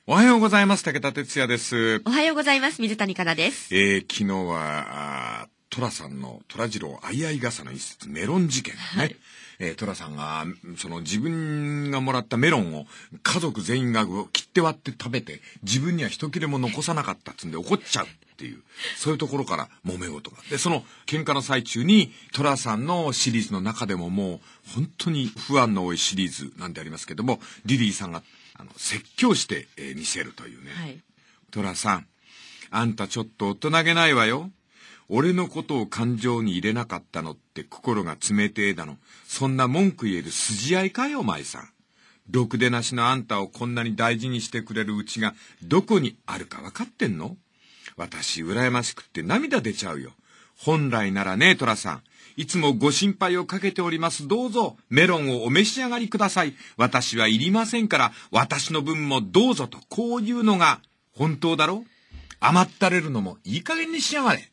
おはようございます。武田哲也です。 おはようございます。水谷香奈です。 昨日は寅さんの寅次郎相合い傘の一節メロン事件ね。はい、寅さんがその自分がもらったメロンを家族全員が切って割って食べて、自分には一切れも残さなかったっつんで怒っちゃうっていう、そういうところから揉め事が。で、その喧嘩の最中に寅さんのシリーズの中でももう本当に不安の多いシリーズなんてありますけども、リリーさんが説教して、見せるというね。はい、寅さん、あんたちょっと大人げないわよ。俺のことを感情に入れなかったのって心が冷てえだの。そんな文句言える筋合いかよ、お前さん。ろくでなしのあんたをこんなに大事にしてくれるうちがどこにあるか分かってんの？私、羨ましくって涙出ちゃうよ。本来ならね、寅さん。いつもご心配をかけております。どうぞ、メロンをお召し上がりください。私はいりませんから、私の分もどうぞと、こういうのが本当だろ？甘ったれるのもいい加減にしやがれ。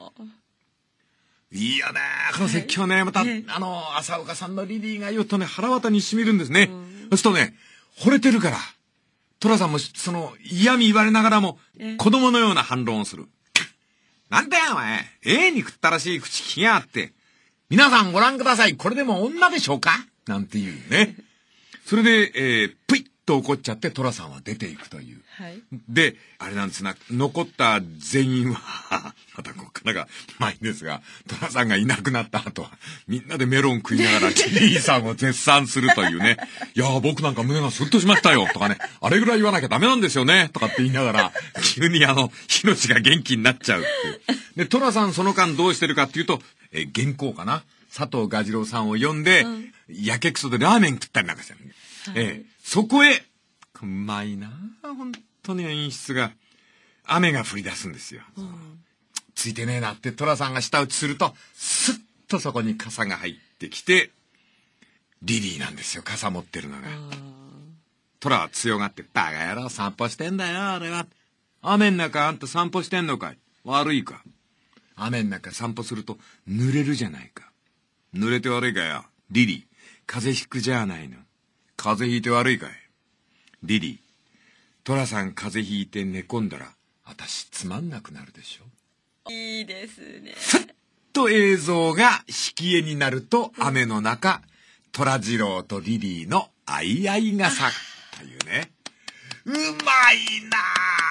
いいよね、この説教ね。また、浅岡さんのリリーが言うとね、腹渡に染みるんですね。そうするとね、惚れてるから、寅さんも嫌味言われながらも、子供のような反論をする。なんだよ、お前。憎ったらしい口聞きやがって。皆さんご覧ください。これでも女でしょうかなんていうね。それで、ぷいっと怒っちゃって寅さんは出ていくという。はい、で、あれなんですが、残った全員は、またここからが前ですが、寅さんがいなくなった後は、みんなでメロン食いながらリリーさんを絶賛するというね。いやー、僕なんか胸がスッとしましたよとかね。あれぐらい言わなきゃダメなんですよねとかって言いながら、急にヒロシが元気になっちゃうっていう。で、寅さんその間どうしてるかっていうと、原稿かな、佐藤蛾次郎さんを呼んで、やけくそでラーメン食ったりなんかしてる、はい、そこへうまいなあ、本当に演出が。雨が降り出すんですよ、ついてねえなって寅さんが舌打ちすると、スッとそこに傘が入ってきて、リリーなんですよ、傘持ってるのが。寅は強がって、バカ野郎、散歩してんだよ俺は。雨ん中あんた散歩してんのかい？悪いか？雨ん中散歩すると濡れるじゃないか。濡れて悪いかよ。リリー、風邪ひくじゃないの。風邪ひいて悪いかい？リリー、寅さん風邪ひいて寝込んだら、私つまんなくなるでしょ。 いいですね。 ふっと映像が引き絵になると、雨の中、寅次郎とリリーの相合い傘というね。うまいな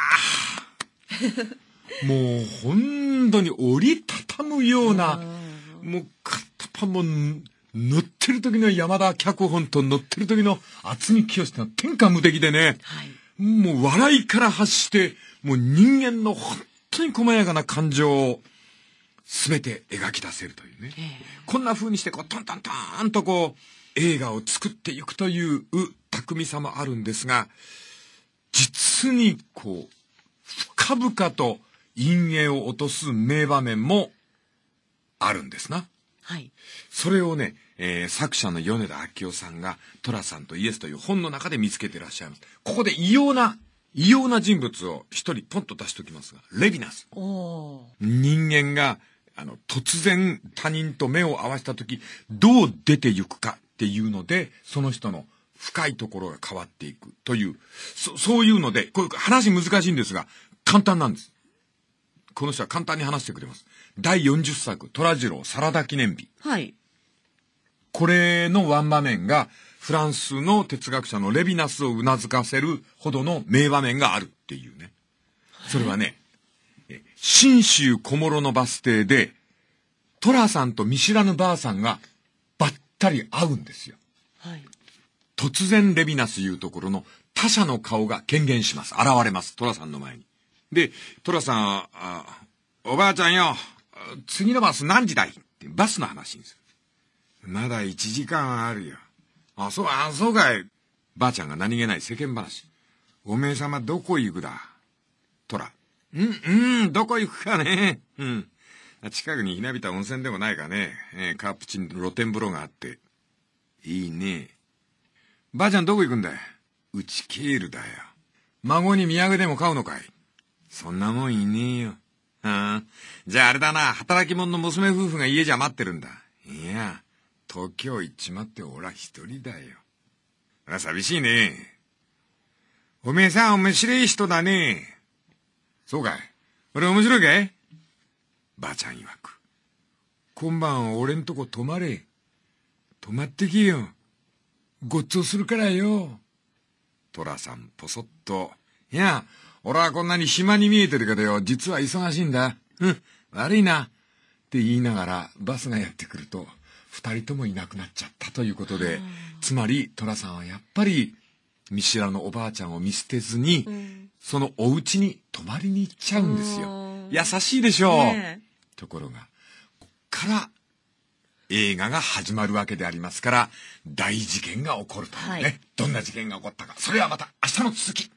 ぁ。もう本当に折りたたむような、もう片パンも乗ってる時の山田脚本と乗ってる時の渥美清の天下無敵でね、はい、もう笑いから発して、もう人間の本当に細やかな感情を全て描き出せるというね。こんな風にしてトントントンと映画を作っていくという巧みさもあるんですが、実に深々と陰影を落とす名場面もあるんですな。はい。それをね、作者の米田明夫さんが寅さんとイエスという本の中で見つけていらっしゃいます。ここで異様な人物を一人ポンと出しておきますが、レヴィナス。人間が突然他人と目を合わせたときどう出てゆくかっていうので、その人の深いところが変わっていくという、そういうので、こういう話難しいんですが簡単なんです。この人は簡単に話してくれます。第40作、寅次郎サラダ記念日。はい。これのワン場面が、フランスの哲学者のレヴィナスをうなずかせるほどの名場面があるっていうね。それはね、信州小諸のバス停で、寅さんと見知らぬばあさんがばったり会うんですよ。はい。突然レヴィナスいうところの他者の顔が顕現します。現れます。寅さんの前に。で、寅さんは、おばあちゃんよ、次のバス何時だいってバスの話にする。まだ1時間あるよ。そうかい。ばあちゃんが何気ない世間話。おめえ様どこ行くだ？寅。どこ行くかね。近くにひなびた温泉でもないかね。カープチン露天風呂があって。いいね。ばあちゃんどこ行くんだよ。うちケールだよ。孫に土産でも買うのかい？そんなもんいねえよ。じゃああれだな、働き者の娘夫婦が家じゃ待ってるんだ。いや、東京行っちまっておら一人だよ。寂しいね。 おめえさ、面白い人だね。そうかい。俺面白いかい？ばあちゃん曰く。今晩俺んとこ泊まれ。泊まってきよ。ごっつおするからよ。寅さんぽそっと。いや、俺はこんなに暇に見えてるけどよ、実は忙しいんだ。悪いな。って言いながらバスがやってくると、二人ともいなくなっちゃったということで、つまり寅さんはやっぱり見知らぬおばあちゃんを見捨てずに、そのお家に泊まりに行っちゃうんですよ。優しいでしょう。ところが、こっから映画が始まるわけでありますから、大事件が起こるとね。どんな事件が起こったか、それはまた明日の続き。